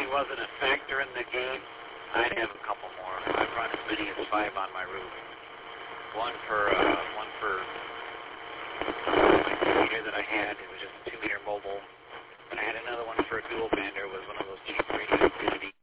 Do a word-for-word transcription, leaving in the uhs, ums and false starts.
really wasn't a factor in the game, I'd have a couple more. I've run as many as five on my roof. One for uh, one for my two-meter that I had. It was just a two-meter mobile. And I had another one for a dual bander. It was one of those cheap radio activity